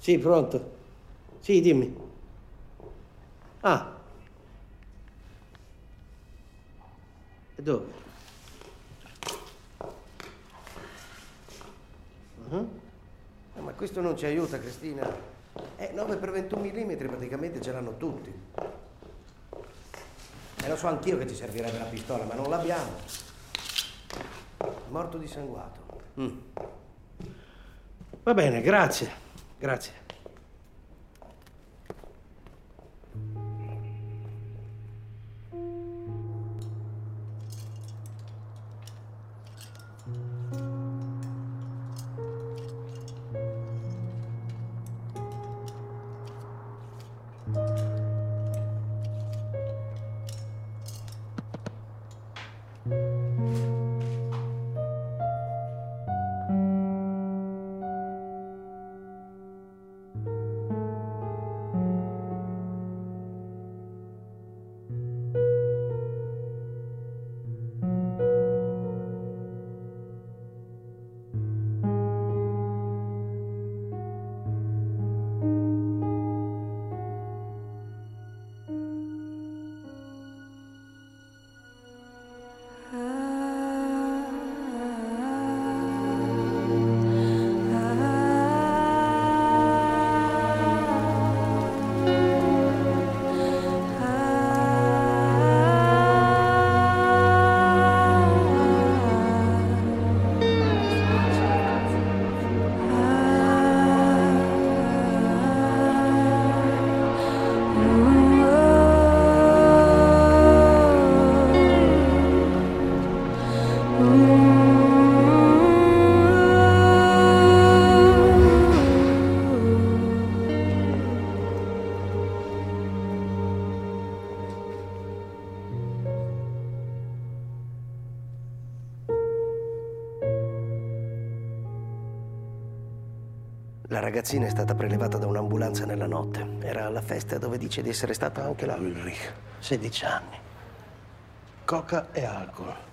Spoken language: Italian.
Sì, pronto. Sì, dimmi. Ah. E dove? Ma questo non ci aiuta, Cristina. 9 per 21 mm praticamente ce l'hanno tutti. E lo so anch'io che ci servirebbe la pistola, ma non l'abbiamo. Morto dissanguato. Va bene, grazie. Grazie. La ragazzina è stata prelevata da un'ambulanza nella notte. Era alla festa dove dice di essere stato anche la Ulrich. 16 anni. Coca e alcol.